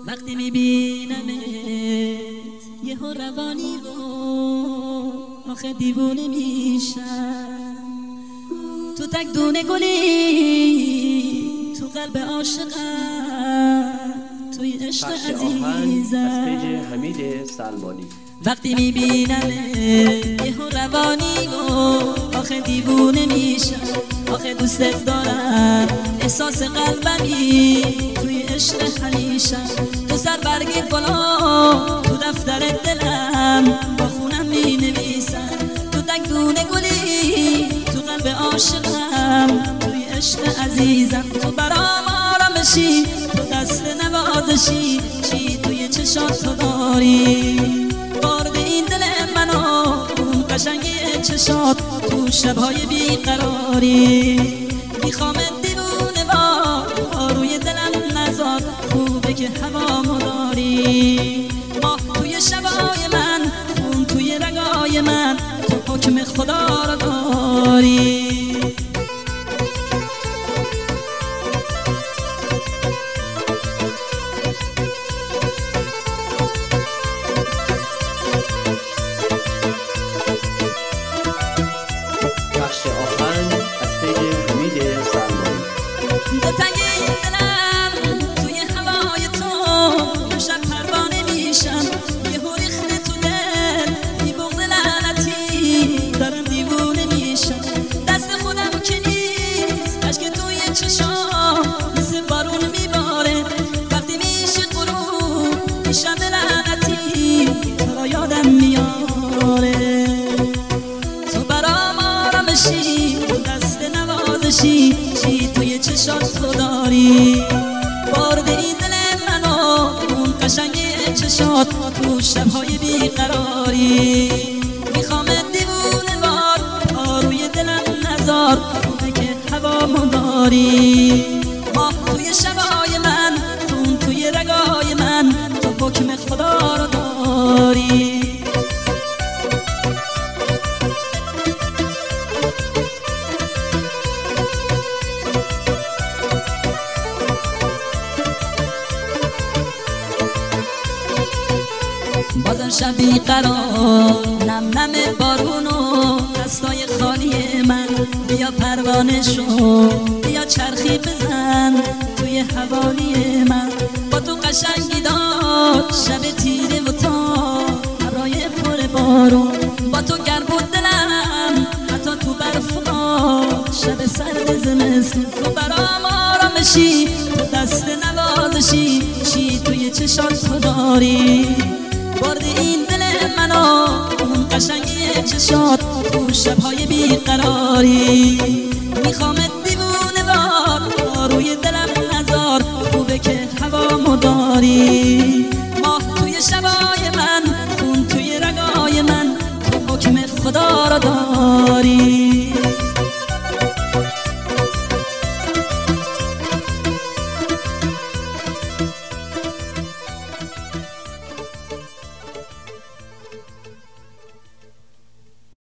وقتی میبینمت یهو روانی رو آخه دیوونه میشم. تو تک دونه گلی تو قلب عاشقم، توی عشق عزیزم. حمید سلمانی. وقتی میبینمت یهو روانی رو آخه دیوونه میشم. آخه دوستت دارم احساس قلبمی توی عشق همیشم. تو سر برگی بالا تو دفتر دلم با خونم می نویسم. تو تک دونه گلی تو قلب عاشقم، توی عشق عزیزم. تو برام آرامشی، تو دست نوازشی، چی توی چشات تو داری. بارد این دل منو اون قشنگی چشات تو شبهای بیقراری. میخوامت دیوونه وار روی دلم نزار، خوبه که هوامو داری. ماه توی شبای من، خون توی رگای من، تو حکم خدا رو داری. توی هوای تو شب پروانه میشم. یهو ریخته تو دل بی بغض لعنتی، دارم دیوونه میشم. دست خودم که نیست، اشک توی چشام مثل بارون میباره. وقتی میشه غروب میشم لعنتی، تو را یادم میاره. تو برام آرامشی، تو دست نوازشی، چی توی چشات تو داری. بارد این دل منو اون قشنگی چشات تو شبهای بیقراری. میخوامت دیوونه وار روی دلم نزار، خوبه که هوامو داری. ماه توی شبای من، خون توی رگای من، تو حکم خدا رو داری. بازم شب بیقرار، نم نم بارونو دستای خالی من. بیا پروانه شو، بیا چرخی بزن توی حوالی من. با تو قشنگی داد شب تیره و تا ابرای پر بارون. با تو گرم بود دلم حتی تو برف و شب سرد زمستون. تو برام آرامشی، تو دست نوازشی، چی توی چشات تو داری. بارد این دل منو اون قشنگی چشات تو شبهای بیقراری. میخوامت دیوونه وار روی دلم نزار، خوبه که هوامو داری.